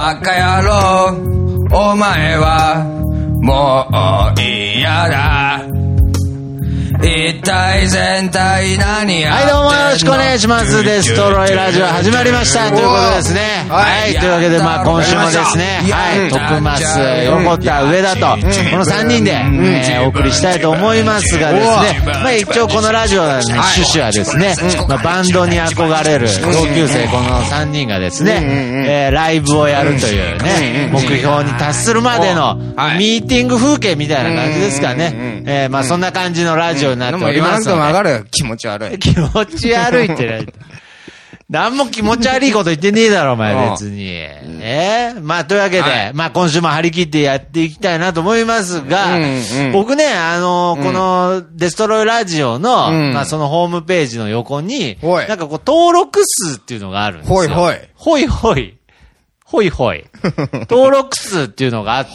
バカ野郎お前はもう嫌だ一体全体何やってんの。 はい、どうもよろしくお願いします。デストロイラジオ始まりましたということですね。はい、というわけでまあ今週もですね、はい、徳松、横田、上田とこの3人でお送りしたいと思いますがですね、まあ一応このラジオの趣旨はですね、まあバンドに憧れる同級生この3人がですね、ライブをやるというね、目標に達するまでのミーティング風景みたいな感じですかね。まあそんな感じのラジオになっておりますので。 でも言わなくてもわかるよ。気持ち悪い。 気持ち悪いってない。なんも気持ち悪いこと言ってねえだろ、お前別に。まあというわけで、まあ今週も張り切ってやっていきたいなと思いますが、僕ね、このデストロイラジオの、まあそのホームページの横に、なんかこう登録数っていうのがあるんですよ。ほいほい。ほいほい。ほいほい。登録数っていうのがあって、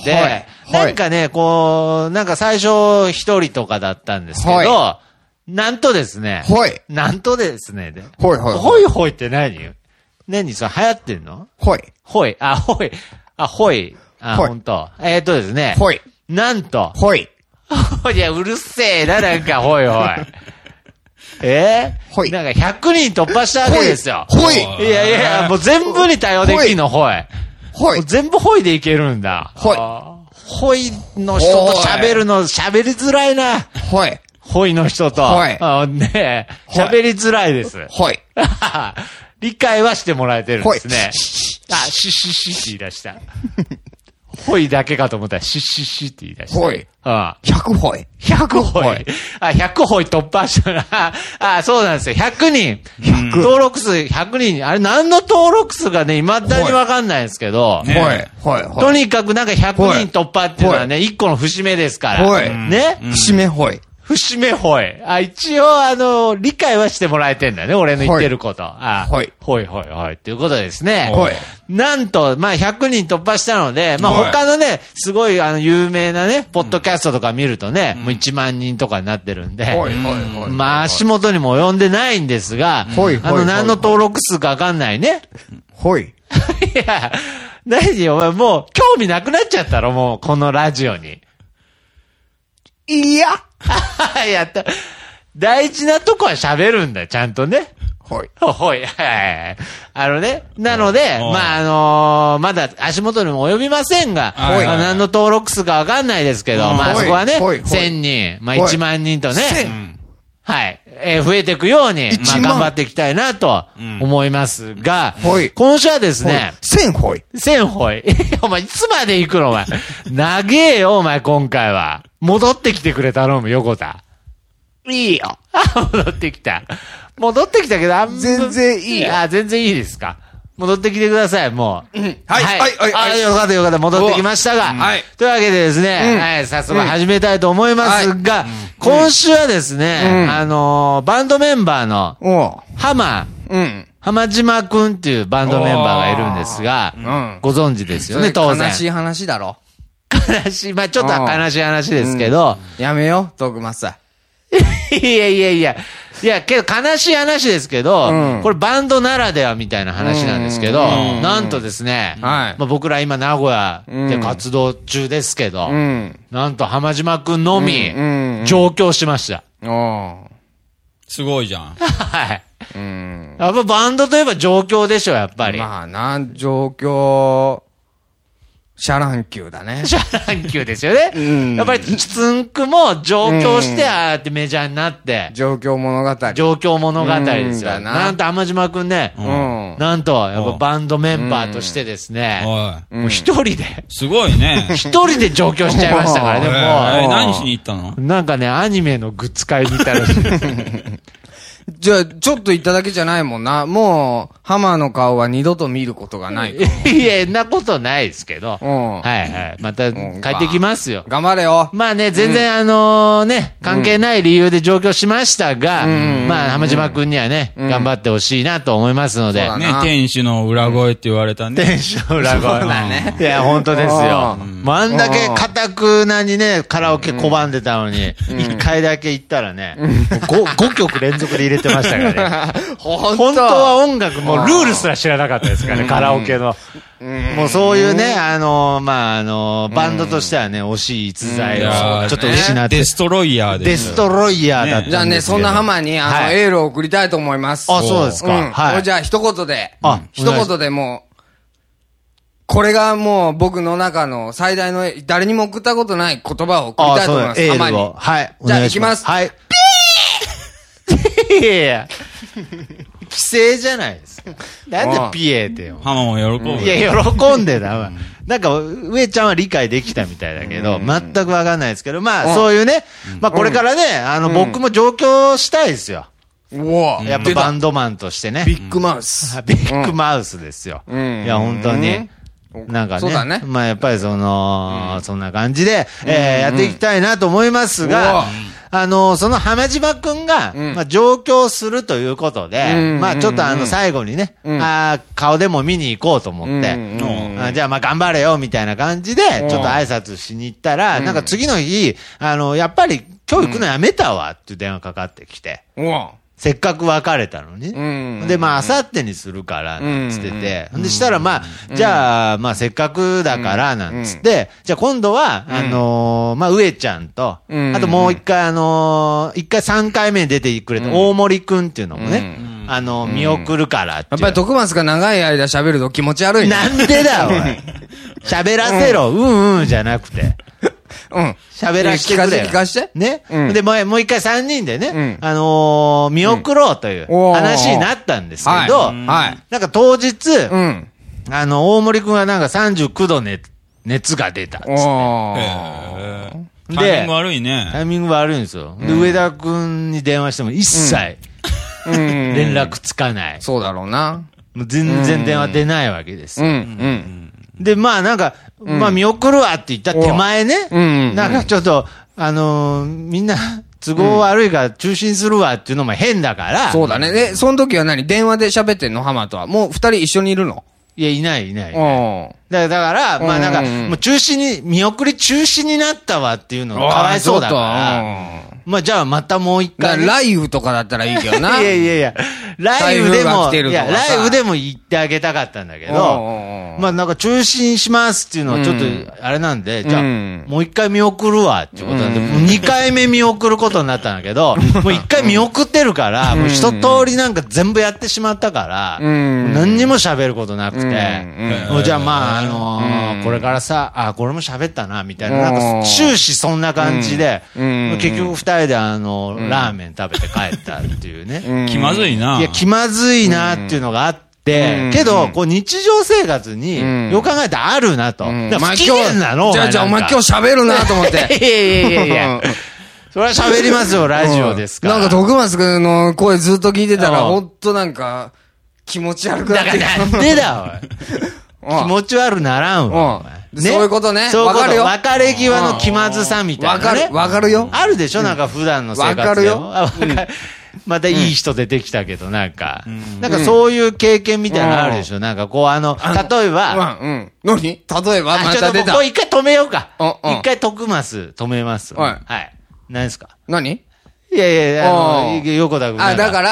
なんかね、こう、なんか最初一人とかだったんですけど、なんとですね、なんとですね、ほいほい。ほいほいって何それ流行ってんの？ほい。ほい。あ、ほい。あ、ほい。あ、ほんと。ですね。ほい。なんと。ほい。いや、うるせえな、なんか、ほいほい。ほい。なんか100人突破したわけですよ。ほい。いやいや、もう全部に対応できんの、ほい。ほい。全部ほいでいけるんだ。ほい。ほいの人と喋るの、喋りづらいな。ほい。ほいの人と。ほい。ねえ、喋りづらいです。ほい。理解はしてもらえてるんですね。あ、しって言い出した。ほいだけかと思ったら、しって言い出した。ほい。100ほい。100ほい。100ほい突破したら、そうなんですよ。100人。登録数100人。あれ何の登録数がね、未だにわかんないんですけど。とにかくなんか100人突破っていうのはね、1個の節目ですから。ね。節目ほい。節目ほい。一応、理解はしてもらえてんだね、俺の言ってること。ほい。ほいほいほい。っていうことですね。ほい。なんと、まあ、100人突破したので、まあ、他のね、すごい、有名なね、ポッドキャストとか見るとね、もう1万人とかになってるんで、まあ、足元にも及んでないんですが、何の登録数かわかんないね。ほい。いや、何お前もう、興味なくなっちゃったろ、もう、このラジオに。いややった。大事なとこは喋るんだよ、ちゃんとね。ほい。ほい。なので、まあ、まだ足元にも及びませんが、何の登録数かわかんないですけど、まあそこはね、1000人、まあ1万人とね、はい、増えていくように、まあ頑張っていきたいなと思いますが、今週はですね、1000ほい。1000ほい。お前いつまで行くのお前。長えよお前今回は。戻ってきてくれ頼む、横田。いいよ。戻ってきた。戻ってきたけど、全然いい。全然いいですか。戻ってきてください、もう。はい。よかった、戻ってきましたが。というわけでですね、早速始めたいと思いますが、今週はですね、バンドメンバーの、浜島くんっていうバンドメンバーがいるんですが、ご存知ですよね、当然。 悲しい話だろ。 悲しい、まあちょっと悲しい話ですけど。 やめよ、徳松さん。 いや、けど悲しい話ですけど、これバンドならではみたいな話なんですけど、なんとですね、まあ僕ら今名古屋で活動中ですけど、なんと浜島くんのみ、上京しました。 すごいじゃん。 はい。やっぱバンドといえば上京でしょ、やっぱり。 まあ上京、シャラン級だね。 シャラン級ですよね。やっぱり、つんくも上京して、ああやってメジャーになって。 上京物語。 上京物語ですよ。なんと浜島くんね、なんと、やっぱバンドメンバーとしてですね、もう一人で。 すごいね。 一人で上京しちゃいましたからね、もう。 何しに行ったの？ なんかね、アニメのグッズ買いに行ったらしい。 じゃあ、ちょっと行っただけじゃないもんな。もう、ハマーの顔は二度と見ることがない。 いや、なことないですけど。はい。また、帰ってきますよ。 頑張れよ。 まあね、全然関係ない理由で上京しましたが、まあ、浜島くんにはね、頑張ってほしいなと思いますので。 ね、天使の裏声って言われたね。 天使の裏声ね。いや、本当ですよ。あんだけ固くなにね、カラオケ拒んでたのに、1回だけ行ったらね、5曲連続で入れてましたからね。本当は音楽もルールすら知らなかったですからね、カラオケの。 もうそういうね、バンドとしてはね、惜しい逸材をちょっと失って。 デストロイヤーデストロイヤーだったんですけど。 じゃあね、そんなハマに、エールを送りたいと思います。 あ、そうですか。 はい。じゃあ一言で、もう、これがもう僕の中の最大の、誰にも送ったことない言葉を送りたいと思います。ハマに。 はい。 じゃあ行きます。 はい。ピーいやいや。規制じゃないですか。なんでピエーってよ。 ハマも喜ぶ。 いや、喜んでだ。なんか、上ちゃんは理解できたみたいだけど、全くわかんないですけど、まあ、そういうね、まあ、これからね、僕も上京したいですよ。やっぱバンドマンとしてね。 ビッグマウス。 ビッグマウスですよ。いや、本当に。なんかね。そうだね。まあ、やっぱりそんな感じで、やっていきたいなと思いますが、その浜島くんが、まあ、上京するということで、まあ、ちょっと最後にね、顔でも見に行こうと思って、じゃあまあ頑張れよ、みたいな感じで、ちょっと挨拶しに行ったら、なんか次の日、やっぱり今日行くのやめたわ、っていう電話かかってきて。せっかく別れたのに。で、まあ、明後日にするから、なんつってて。で、したら、まあ、じゃあ、まあ、せっかくだから、なんつって、じゃあ今度は、まあ、上ちゃんと、あともう一回、3回目に出てくれた大森くんっていうのもね、見送るからって。 やっぱり徳松が長い間喋ると気持ち悪いね。 なんでだ、おい。喋らせろ、じゃなくて。喋らせてくれ。 聞かして。 ね。で、もう一回3人でね、見送ろうという話になったんですけど、なんか当日、大森くんはなんか39度熱が出たっつって。 タイミング悪いね。 タイミング悪いんですよ。で、上田くんに電話しても一切、連絡つかない。 そうだろうな。 もう全然電話出ないわけですよ。で、まあなんか、まあ見送るわって言った手前ね、なんかちょっと、みんな都合悪いから中止するわっていうのも変だから。 そうだね。で、その時は何電話で喋ってんの浜とは。もう二人一緒にいるの？ いや、いない。だから、まあなんか、もう見送り中止になったわっていうのがかわいそうだから。まあじゃあまたもう一回。 ライブとかだったらいいけどな。 いや、ライブでも言ってあげたかったんだけど、まあなんか中止しますっていうのはちょっとあれなんで、じゃあもう一回見送るわっていうことなんで、もう2回目見送ることになったんだけど、もう1回見送ってるから、もう一通りなんか全部やってしまったから、何にも喋ることなくて、じゃあまあこれからさ、これも喋ったな、みたいな、なんか終始そんな感じで、結局2人でラーメン食べて帰ったっていうね。 気まずいな。 いや、気まずいなっていうのがあって、けど、こう日常生活に、よく考えたらあるなと。不機嫌なの？ じゃあお前今日喋るなと思って。 いや。それは喋りますよ、ラジオですから。 なんか徳松くんの声ずっと聞いてたら、ほんとなんか、気持ち悪くなってきた。 なんでだ、おい。気持ち悪ならんわ。 そういうことね。 わかるよ。別れ際の気まずさみたいなね。 わかるよ。 あるでしょなんか普段の生活で。わかるよ。またいい人出てきたけど、なんかそういう経験みたいなのあるでしょなんかこう例えば。 何？例えばまた出た。 これ一回止めようか。一回徳増止めます。はい。何ですか？ 何？ いや、横田君。 だから、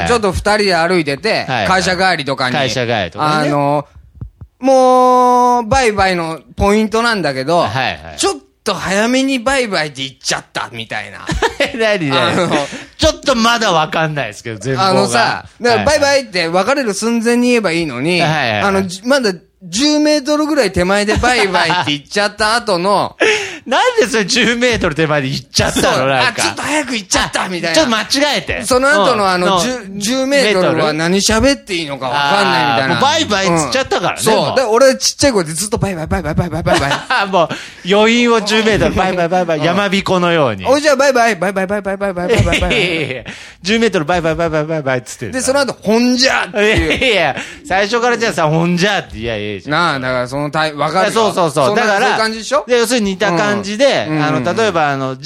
ちょっと二人で歩いてて、会社帰りとかに。 会社帰りとかね。 もう、バイバイのポイントなんだけど、ちょっと早めにバイバイって言っちゃった、みたいな。 何ちょっとまだわかんないですけど、全部。 さ、だからバイバイって別れる寸前に言えばいいのに、まだ10メートルぐらい手前でバイバイって言っちゃった後の、 なんでそれ10メートル手前で行っちゃったのなんか。 ちょっと早く行っちゃったみたいな。 ちょっと間違えて。 その後の10メートルは何喋っていいのかわかんないみたいな。 もうバイバイっつっちゃったからね。 そう。で、俺ちっちゃい声でずっとバイバイバイバイバイバイバイバイ。 もう余韻を10メートルバイバイバイバイ山彦のように。 おいじゃあバイバイバイバイバイバイバイバイバイバイバイ。 10メートルバイバイバイバイバイバイっつって。 で、その後、ほんじゃっていう。 いや、最初からじゃあさ、ほんじゃって、いや、いいじゃん。 なあ、だからそのわかるよ。 そう。だから、 そういう感じでしょ？ 要するに似た感じで、例えばじゃあ、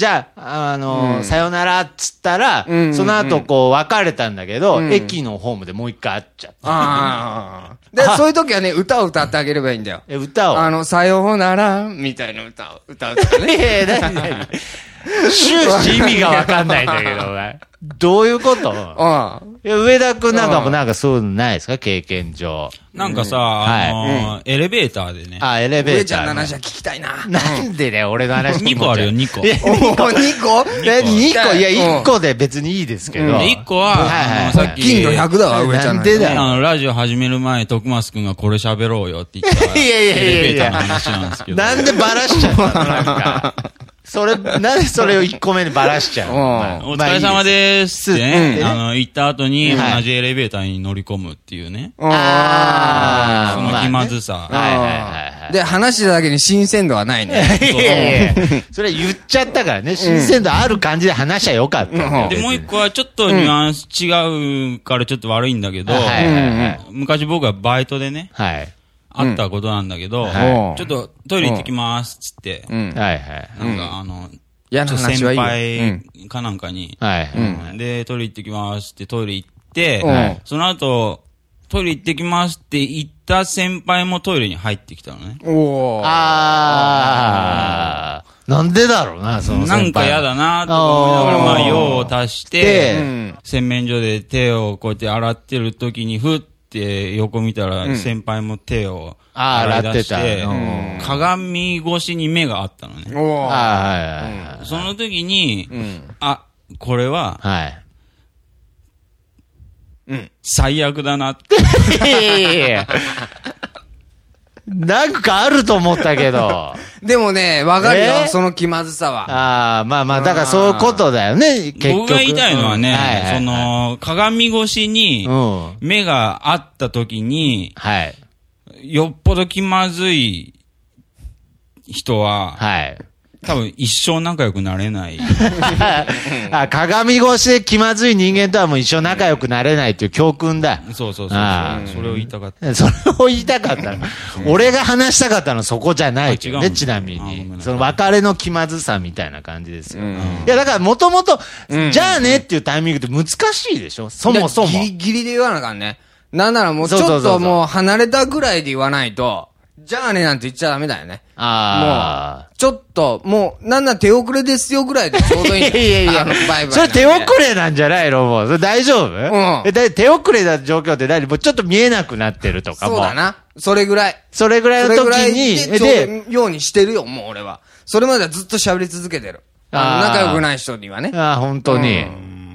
さよならっつったら、その後こう別れたんだけど、駅のホームでもう一回会っちゃった。 で、そういう時はね、歌を歌ってあげればいいんだよ。 歌をさよなら、みたいな歌を歌うとね。 何終始意味がわかんないんだけど、お前。どういうこといや上田くんなんかもなんかそういうのないですか経験上。 なんかさ、エレベーターでね。 エレベーター。 上ちゃんの話は聞きたいな。 なんでね、俺の話 2個あるよ、2個。 2個 ?2 個いや、1個で別にいいですけど。 1個は、さっき。 金の100だわ、上ちゃんの。 なんでだよ。 ラジオ始める前、徳松くんがこれ喋ろうよって言ったら。 いやエレベーターの話なんですけど。 なんでバラしちゃったのなんか。なんでそれを1個目にバラしちゃうのお疲れ様ですってね、行った後に同じエレベーターに乗り込むっていうね。その気まずさ。 で、話しただけに新鮮度はないね。 それ言っちゃったからね、新鮮度ある感じで話しゃよかった。 で、もう一個はちょっとニュアンス違うからちょっと悪いんだけど、昔僕はバイトでね、あったことなんだけど、ちょっとトイレ行ってきますっつって、なんか先輩かなんかに、で、トイレ行ってきますってトイレ行って、その後、トイレ行ってきますって言った先輩もトイレに入ってきたのね。 なんでだろうな、その先輩。 なんか嫌だなと思いながら、まあ、用を足して、洗面所で手をこうやって洗ってる時に、ふって横見たら、先輩も手を洗い出して、鏡越しに目があったのね。その時に、これは、最悪だなって。 なんかあると思ったけど。 でもね、わかるよ、その気まずさは。 まあ、だからそういうことだよね、結局。 僕が言いたいのはね、鏡越しに、目があった時に、よっぽど気まずい人は、多分一生仲良くなれない。 鏡越しで気まずい人間とはもう一生仲良くなれないっていう教訓だ。 そう。それを言いたかった。 それを言いたかったの。俺が話したかったのそこじゃないけどね、ちなみに。その別れの気まずさみたいな感じですよ。いや、だからもともと、じゃあねっていうタイミングって難しいでしょそもそも。 ギリギリで言わなあかんね。なんならもうちょっともう離れたぐらいで言わないと、じゃあねなんて言っちゃダメだよね。もう、ちょっと、もう、なんなら手遅れですよぐらいでちょうどいいんだよ。いや、バイバイ。 それ手遅れなんじゃないのもう。それ大丈夫手遅れな状況って何もうちょっと見えなくなってるとかも。 そうだな。それぐらい。 それぐらいの時に。 で、ようにしてるよ、もう俺は。それまではずっと喋り続けてる。仲良くない人にはね。 本当に。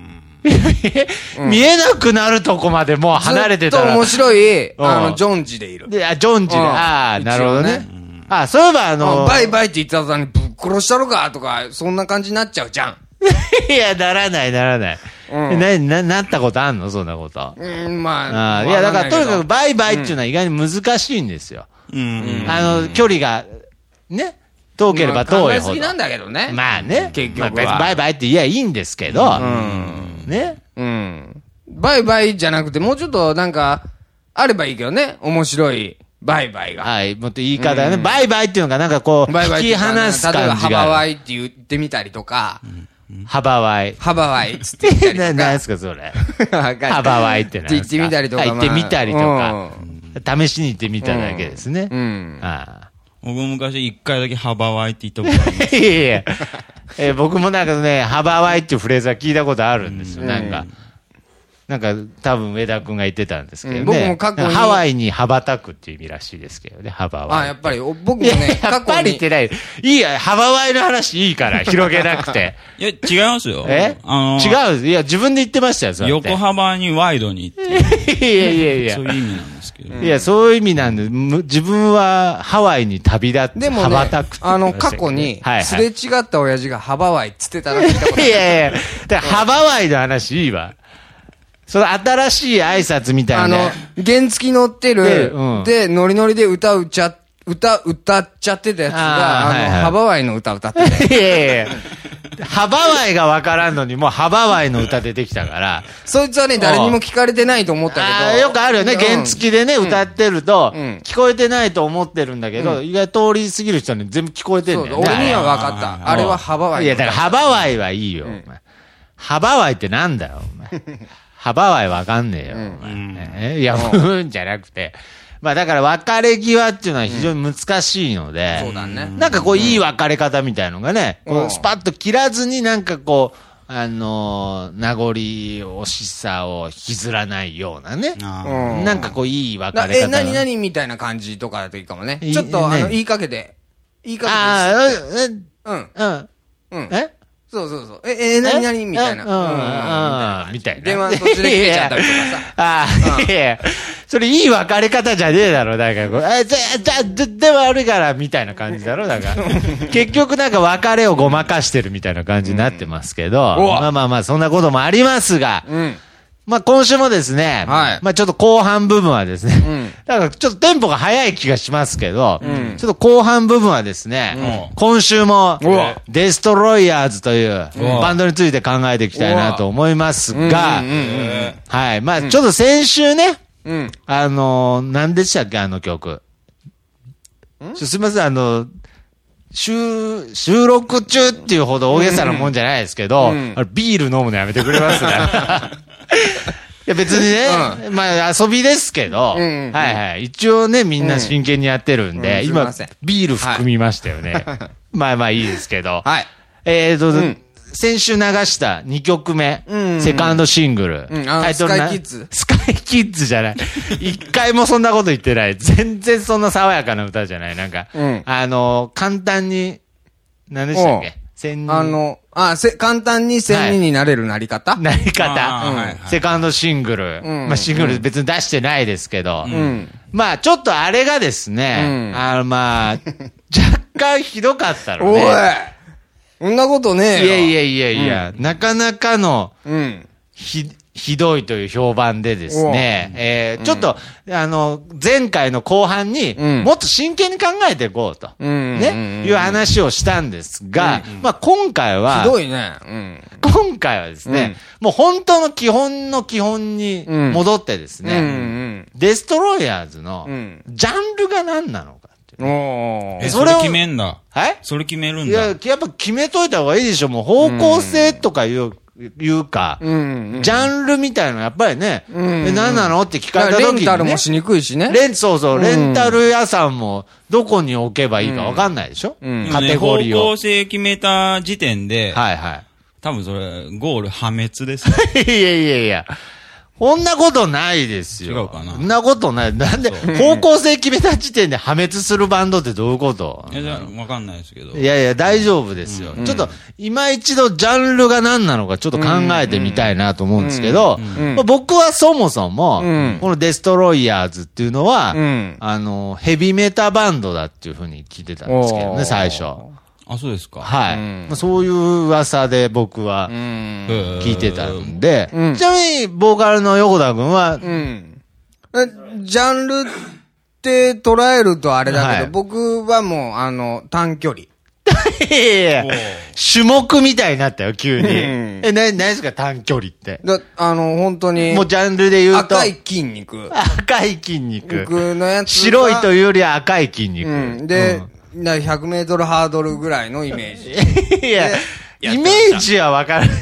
見えなくなるとこまでもう離れてたら。 ずっと面白い、ジョンジでいる。 ジョンジで。なるほどね。そういえばバイバイって言った後にぶっ殺したろかとか、そんな感じになっちゃうじゃん。 いや、ならない。なったことあんのそんなこと。 まあ。 いや、だからとにかくバイバイっていうのは意外に難しいんですよ。距離が、ね。遠ければ遠いほど。 考えすぎなんだけどね。 まあね。 結局は。 別にバイバイって言えばいいんですけど。ね。 バイバイじゃなくて、もうちょっとなんか、あればいいけどね。面白いバイバイが。 もっと言い方がね。バイバイっていうのがなんかこう、引き離す感じが。 例えば、ハバワイって言ってみたりとか。 ハバワイ。 ハバワイっつって言ったりとか。 何ですか、それ。ハバワイって何ですか。 言ってみたりとか。 言ってみたりとか。試しに言ってみただけですね。 僕も昔一回だけハバワイって言ったことあります。 いや僕もなんかね、ハバワイっていうフレーズは聞いたことあるんですよ。なんか多分上田くんが言ってたんですけどね。僕も過去に。ハワイに羽ばたくっていう意味らしいですけどね、ハバワイ。 やっぱり、僕もね、 やっぱりってない。いいや、ハバワイの話いいから、広げなくて。 いや、違いますよ。 違う。いや、自分で言ってましたよ、 横幅にワイドにっていう。 いや。 そういう意味なんですけど。 いや、そういう意味なんで、自分はハワイに旅立って羽ばたくって。 過去に、すれ違った親父がハバワイって言ってたら聞いたことある。 いや。ハバワイの話いいわ。その新しい挨拶みたいな。 原付き乗ってる、で、ノリノリで歌っちゃってたやつが、ハバワイの歌歌ってた。 いやハバワイがわからんのに、もうハバワイの歌出てきたから。 そいつはね、誰にも聞かれてないと思ったけど。 よくあるよね、原付きでね、歌ってると、聞こえてないと思ってるんだけど、意外と通り過ぎる人に全部聞こえてるんだよね。 俺には分かった。あれはハバワイ。 いや、だからハバワイはいいよ、お前。ハバワイってなんだよ、お前。ハバワイわかんねえよ、お前。いや、じゃなくて。まあだから別れ際っていうのは非常に難しいので、 そうだね。 なんかこういい別れ方みたいのがね、スパッと切らずになんかこう、名残惜しさを引きずらないようなね。なんかこういい別れ方。 何みたいな感じとかだといいかもね。ちょっと言いかけて。そう。何みたいな。 みたいな。 電話途中で切れちゃったりとかさ。 いやそれいい別れ方じゃねえだろ。だからこう、でも悪いから、みたいな感じだろ。だから。結局なんか別れをごまかしてるみたいな感じになってますけど。まあ、そんなこともありますが。まあ今週もですね、まあちょっと後半部分はですね、だからちょっとテンポが早い気がしますけど、ちょっと後半部分はですね、今週もデストロイヤーズというバンドについて考えていきたいなと思いますが、はい、まあちょっと先週ね、何でしたっけあの曲。すいません、収録中っていうほど大げさなもんじゃないですけど、ビール飲むのやめてくれますね。いや別にね、まあ遊びですけど、一応ね、みんな真剣にやってるんで、今、ビール含みましたよね。まあいいですけど。先週流した2曲目、セカンドシングル。 タイトルスカイキッズ。 スカイキッズじゃない。一回もそんなこと言ってない。全然そんな爽やかな歌じゃない。なんか、簡単に、何でしたっけ簡単に1000人になれるなり方なり方。セカンドシングル。まあシングル別に出してないですけど。まあちょっとあれがですね、まあ、若干ひどかったのね。 おいそんなことねえよ。いや、なかなかの、ひどいという評判でですね、ちょっと、前回の後半に、もっと真剣に考えていこうと、ね、いう話をしたんですが、まあ今回は、 ひどいね。 今回はですね、もう本当の基本の基本に戻ってですね、デストロイヤーズの、ジャンルが何なのか。 それ決めんだ。 はいそれ決めるんだ。 いや、やっぱ決めといた方がいいでしょ。もう方向性とかいうか、ジャンルみたいなのやっぱりね、何なのって聞かれた時に、ね。 レンタルもしにくいしね。 そう、レンタル屋さんもどこに置けばいいかわかんないでしょ、カテゴリーを。 方向性決めた時点で、多分それ、ゴール破滅です。 いや。こんなことないですよ。 違うかな。 そんなことない。なんで、方向性決めた時点で破滅するバンドってどういうことじゃわかんないですけど。 いや、大丈夫ですよ。ちょっと、今一度ジャンルが何なのかちょっと考えてみたいなと思うんですけど、僕はそもそも、このデストロイヤーズっていうのは、ヘビメタバンドだっていうふうに聞いてたんですけどね、最初。 あ、そうですか。 はい。そういう噂で僕は聞いてたんで、ちなみに、ボーカルの横田くんは、 ジャンルって捉えるとあれだけど、僕はもう、短距離。 種目みたいになったよ、急に。何ですか、短距離って。 本当に。 もうジャンルで言うと。 赤い筋肉。 赤い筋肉。 僕のやつ。 白いというよりは赤い筋肉。 で、100メートルハードルぐらいのイメージ。 いや、イメージはわからない。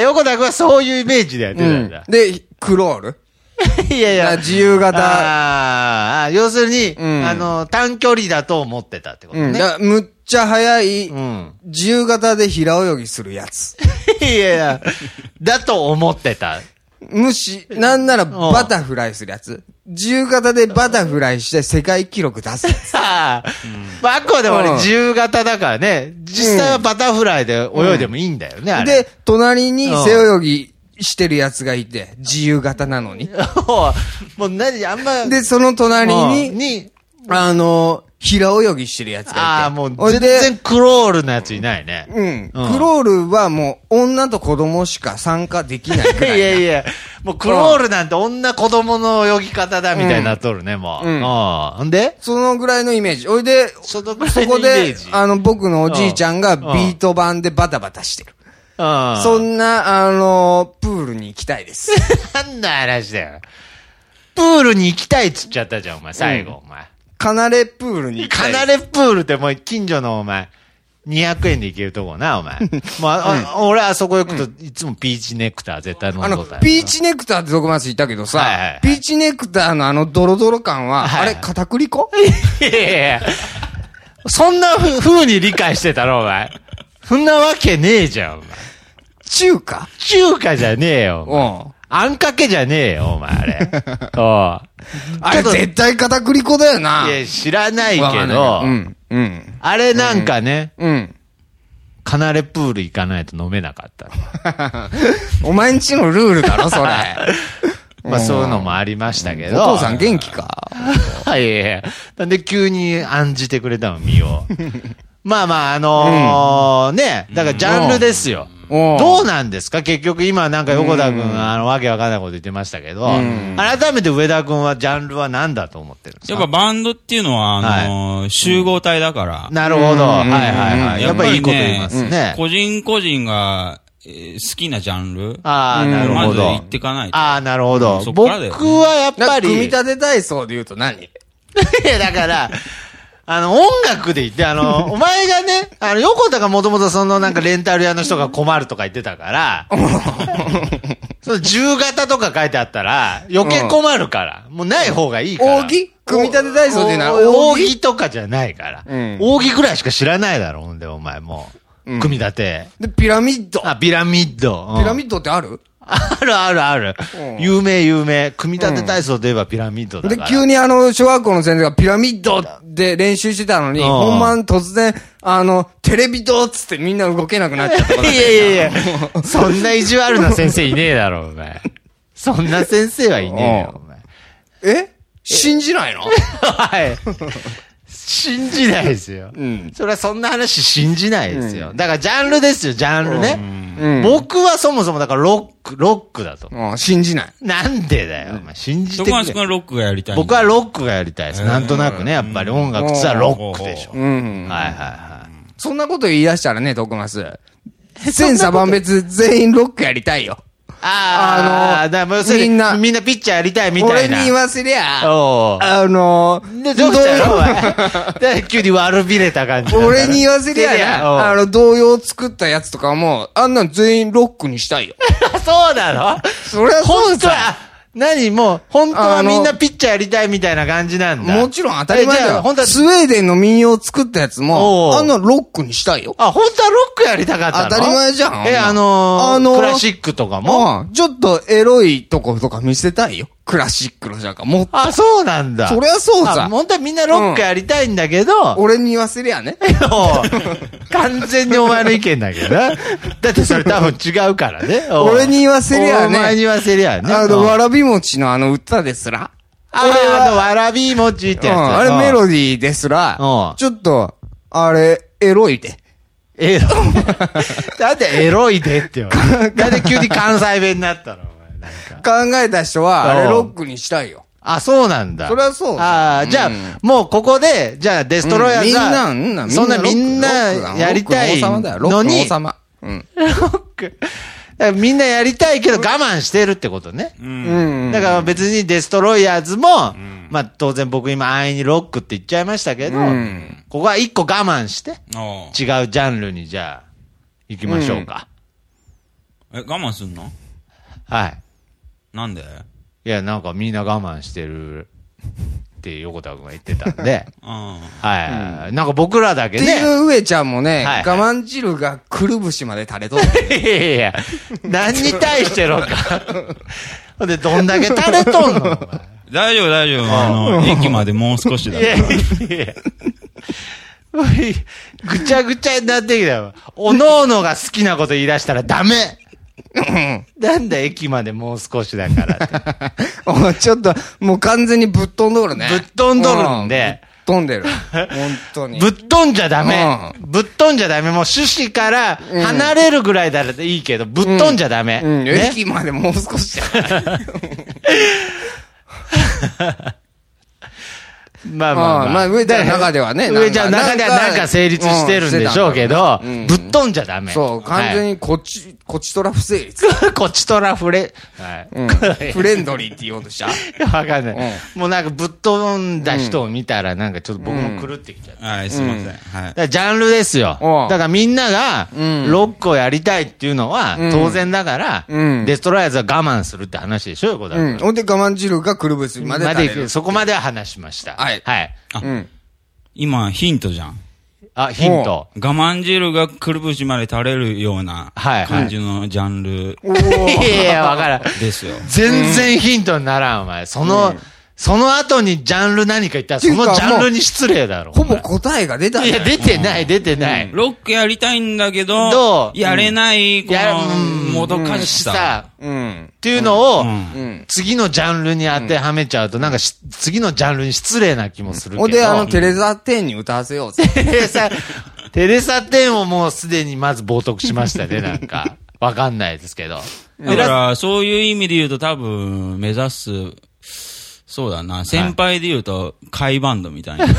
横田君はそういうイメージでやってたんだ。 で、クロールいや、 自由形。 要するに、短距離だと思ってたってことね。 むっちゃ速い、自由形で平泳ぎするやつ。 いや、だと思ってた。 なんならバタフライするやつ。自由形でバタフライして世界記録出すやつ。 あくまでも俺自由形だからね、実際はバタフライで泳いでもいいんだよね、あれ。 で、隣に背泳ぎしてるやつがいて、自由形なのに。 もう何、あんま。 で、その隣に、 平泳ぎしてるやつがいて。 ああ、もう全然クロールのやついないね。 うん。クロールはもう女と子供しか参加できないくらい。 いやいや、もうクロールなんて女子供の泳ぎ方だみたいになっとるね、もう。んでそのぐらいのイメージ。おいで、そこで、僕のおじいちゃんがビート板でバタバタしてる。そんな、プールに行きたいです。 なんだ話だよ。プールに行きたいっつっちゃったじゃん、お前、最後、お前。 カナレプールに行きたい。 カナレプールってもう近所のお前、200円で行けるとこな、お前。俺あそこ行くといつもピーチネクター絶対飲んどった。 ピーチネクターってどこまで言ったけどさ、ピーチネクターのドロドロ感は、あれ、片栗粉？ いやいやそんな風に理解してたろ、お前。そんなわけねえじゃん、お前。 中華じゃねえよ、お前。あんかけじゃねえよ、お前、あれ。 あれ絶対片栗粉だよな。 いや、知らないけど、あれなんかね、カナレプール行かないと飲めなかった。 お前んちのルールだろ、それ。 まあそういうのもありましたけど。 お父さん元気か？ いやいや。なんで急に案じてくれたの、身を。まあまあね、だからジャンルですよ。どうなんですか結局今なんか横田くんわけわかんないこと言ってましたけど、改めて上田くんはジャンルは何だと思ってるんですか？ やっぱバンドっていうのは、集合体だから。 なるほど。はいはいはい。やっぱりいいこと言いますね。 個人個人が好きなジャンル。 ああ、なるほど。 まず言っていかないと。 ああ、なるほど。僕はやっぱり。 組み立て体操で言うと何？ いや、だから、音楽で言って、お前がね、横田がもともとそのなんかレンタル屋の人が困るとか言ってたから、その10型とか書いてあったら、余計困るから、もうない方がいいから。 扇？組み立て体操っていうのは扇とかじゃないから。扇ぐらいしか知らないだろ、ほんで、お前もう。組み立て。 で、ピラミッド。 ピラミッド。 ピラミッドってある？ ある。有名。組み立て体操といえばピラミッドだから。 で、急に小学校の先生がピラミッドで練習してたのに、本番突然、テレビ塔っつってみんな動けなくなっちゃった。 いや。そんな意地悪な先生いねえだろ、お前。そんな先生はいねえよ、お前。 信じないの？ はい。信じないですよ。それはそんな話信じないですよ。だからジャンルですよ、ジャンルね。僕はそもそもだからロックだと。 信じない。 なんでだよ、お前。信じてくれ。 徳松君はロックがやりたい。 僕はロックがやりたいです。なんとなくね、やっぱり音楽ってさ、ロックでしょ。はい。 そんなこと言い出したらね、徳松。千差万別全員ロックやりたいよ。 みんなピッチャーやりたいみたいな。 俺に言わせりゃ、 どうしたの急に悪びれた感じ。 俺に言わせりゃね、童謡作ったやつとかも、あんなん全員ロックにしたいよ。 そうなの？ それはそうさ。 もう、本当はみんなピッチャーやりたいみたいな感じなんだ。 もちろん当たり前だよ。スウェーデンの民謡を作ったやつも、あんなロックにしたいよ。 本当はロックやりたかったの？ 当たり前じゃん。 クラシックとかもちょっとエロいとことか見せたいよ。クラシックのじゃんか。もっと。 そうなんだ。 そりゃそうさ。 本当はみんなロックやりたいんだけど。 俺に言わせりゃね。 完全にお前の意見だけどな。だってそれ多分違うからね。 俺に言わせりゃね。 お前に言わせりゃね。 わらび餅の歌ですら。 俺はわらび餅ってやつ。 あれメロディーですら。ちょっと、あれ、エロいで。 だってエロいでってよ。なんで急に関西弁になったの？ 考えた人は、あれロックにしたいよ。 そうなんだ。 それはそう。 じゃあ、もうここで、じゃあデストロイヤーが、そんなみんなやりたいのに、ロック。みんなやりたいけど我慢してるってことね。だから別にデストロイヤーズも、まあ当然僕今安易にロックって言っちゃいましたけど、ここは一個我慢して、違うジャンルにじゃあ、行きましょうか。 我慢すんの？ はい。 なんで？ いや、なんかみんな我慢してるって横田くんが言ってたんで。はい。なんか僕らだけね。 っていう上ちゃんもね、我慢汁がくるぶしまで垂れとって。 いや何に対してのか。ほんで、どんだけ垂れとんの？ 大丈夫。駅までもう少しだ。いや。 ぐちゃぐちゃになってきたよ。おのおのが好きなこと言い出したらダメ。なんだ駅までもう少しだからって。 ちょっと、もう完全にぶっ飛んどるね。 ぶっ飛んどるんで。 飛んでる。本当に。 ぶっ飛んじゃダメ。ぶっ飛んじゃダメ。もう趣旨から離れるぐらいだらいいけど、ぶっ飛んじゃダメ。 駅までもう少しじゃない。 まあ、 上ちゃんの中ではね。 上ちゃんの中ではなんか成立してるんでしょうけど、ぶっ飛んじゃダメ。 そう、完全にこっちとら不成立。 こっちとらフレンドリーって言おうとした？ わかんない。もうなんかぶっ飛んだ人を見たらなんかちょっと僕も狂ってきちゃった。 はい、すいません。 はい。ジャンルですよ。だからみんながロックをやりたいっていうのは当然だから、デストロイヤーズは我慢するって話でしょ、これ。 ほんで我慢汁がくるぶしまで食べる。 そこまでは話しました。はい。 今、ヒントじゃん。 ヒント。 我慢汁がくるぶしまで垂れるような感じのジャンル。 いや、わからん。 ですよ。 全然ヒントにならん、お前。その後にジャンル何か言ったら、そのジャンルに失礼だろ。 ほぼ答えが出たんだよ。 いや、出てない。 ロックやりたいんだけど、やれない、この、もどかしさ。 っていうのを、次のジャンルに当てはめちゃうと、なんか次のジャンルに失礼な気もするけど。 で、テレサ・テンに歌わせようぜ。 テレサ・テンをもうすでにまず冒涜しましたね、なんか。わかんないですけど。 だから、そういう意味で言うと多分、目指す、そうだな。先輩で言うと、甲斐バンドみたいな。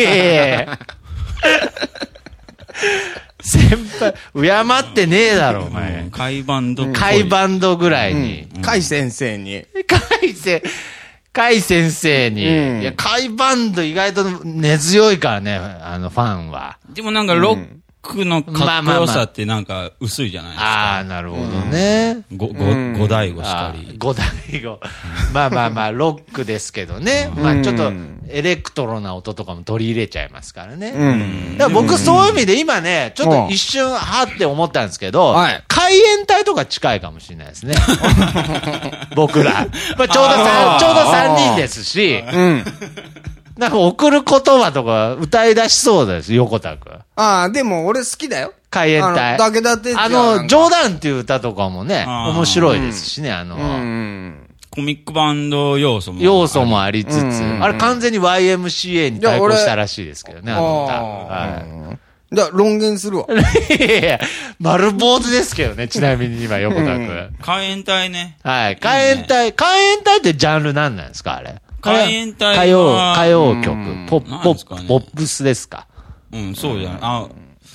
先輩、敬ってねえだろ、お前。 甲斐バンド。 甲斐バンドぐらいに。 甲斐先生に。 甲斐先生に。いや、甲斐バンド意外と根強いからね、ファンは。 でもなんかロックのかっこよさってなんか薄いじゃないですか。 ああ、なるほどね。 五大悟したり。 五大悟。まあ、ロックですけどね。まあちょっとエレクトロな音とかも取り入れちゃいますからね。だから僕そういう意味で今ね、ちょっと一瞬はって思ったんですけど、海援隊とか近いかもしれないですね。僕ら。まあちょうど3人ですし、なんか送る言葉とか歌い出しそうです、横田くん。 でも俺好きだよ。 海援隊。 武田鉄矢。 冗談っていう歌とかもね、面白いですしね、 コミックバンド要素もありつつ、あれ完全に YMCA に対抗したらしいですけどね、歌。 じゃあ、論言するわ。 いや丸坊主ですけどね、ちなみに今、横田くん。 海援隊ね。 はい。海援隊ってジャンル何なんですか、あれ。 海援隊は歌謡曲、ポップスですか。 そうじゃない。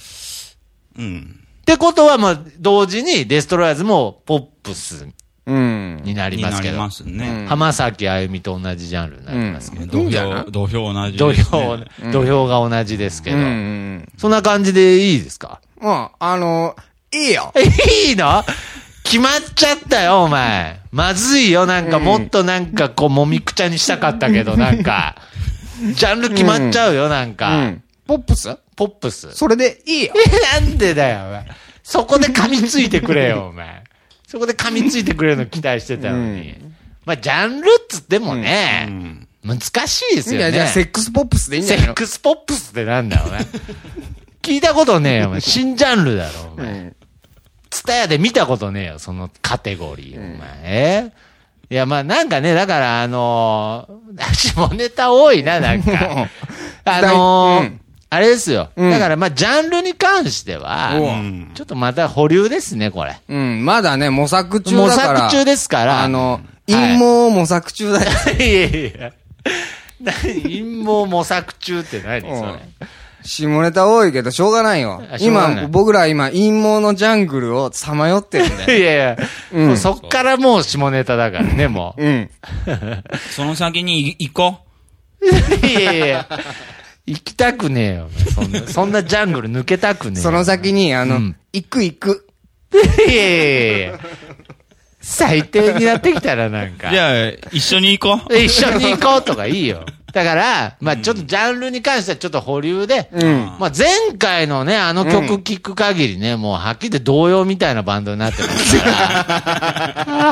ってことは、まあ、同時にデストロイヤーズもポップスになりますけど。 なりますね。 浜崎あゆみと同じジャンルになりますけど。 土俵同じです。土俵が同じですけど。そんな感じでいいですか？ いいよ。 いいの？決まっちゃったよ、お前。まずいよ、なんかもっとなんかこう、もみくちゃにしたかったけど、なんか。ジャンル決まっちゃうよ、なんか。 ポップスそれでいいよ。 なんでだよ、お前。そこで噛みついてくれよ、お前。そこで噛みついてくれるの期待してたのに。まあ、ジャンルっつってもね、難しいですよね。 じゃあ、セックスポップスでいいんじゃないの？ セックスポップスってなんだよ、お前。聞いたことねえよ、お前。新ジャンルだろ、お前。ツタヤで見たことねえよ、そのカテゴリー、お前。いや、まあ、なんかね、だから、下ネタ多いな、なんか。あれですよ。だから、まあ、ジャンルに関しては、ちょっとまた保留ですね、これ。 まだね、模索中だから。 模索中ですから。 陰謀模索中だよ。 いや。陰謀模索中って何それ。 下ネタ多いけどしょうがないよ。僕ら今、陰謀のジャングルをさまよってるんだよ。 いやいや、そっからもう下ネタだからね、もう。 その先に行こう。 いやいや、行きたくねえよ。そんなジャングル抜けたくねえよ。 その先に、行く。いやいや最低になってきたらなんか。 じゃあ、一緒に行こう。 一緒に行こうとかいいよ。だから、まあちょっとジャンルに関してはちょっと保留で、まあ前回のね、曲聴く限りね、もうはっきり言って童謡みたいなバンドになってますから。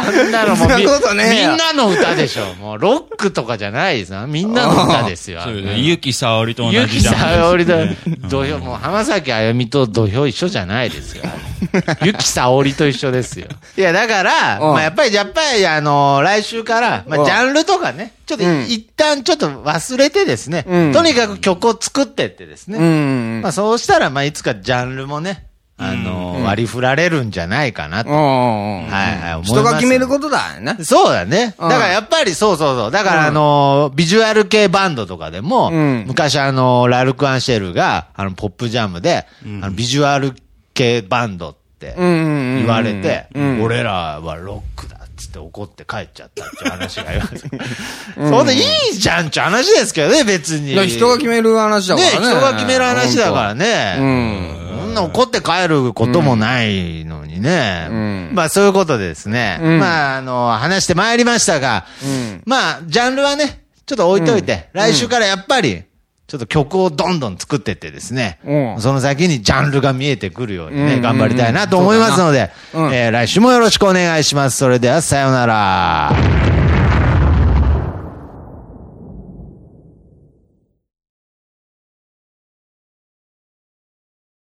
あんなのもうみんなの歌でしょ。もうロックとかじゃないですよ。みんなの歌ですよ。 ゆきさおりと同じじゃん。ゆきさおりと土俵、もう浜崎あゆみと土俵一緒じゃないですよ。 ゆきさおりと一緒ですよ。いや、だから、まあやっぱり、来週から、まあジャンルとかね、ちょっと一旦ちょっと忘れてですね、とにかく曲を作ってってですね、まあそうしたら、まあいつかジャンルもね、割り振られるんじゃないかなと。はいはい、思います。 人が決めることだよね。 そうだね。だからやっぱりそう。だからビジュアル系バンドとかでも、昔ラルク・アンシェルが、ポップジャムで、ビジュアル系バンドって言われて、俺らはロックだっつって怒って帰っちゃったっていう話があります。そんないいじゃんって話ですけどね、別に。 人が決める話だからね。 人が決める話だからね。そんな怒って帰ることもないのにね。まあそういうことでですね。まあ話してまいりましたが、まあジャンルはね、ちょっと置いといて、来週からやっぱり、ちょっと曲をどんどん作ってってですね、その先にジャンルが見えてくるようにね、頑張りたいなと思いますので、来週もよろしくお願いします。それではさようなら。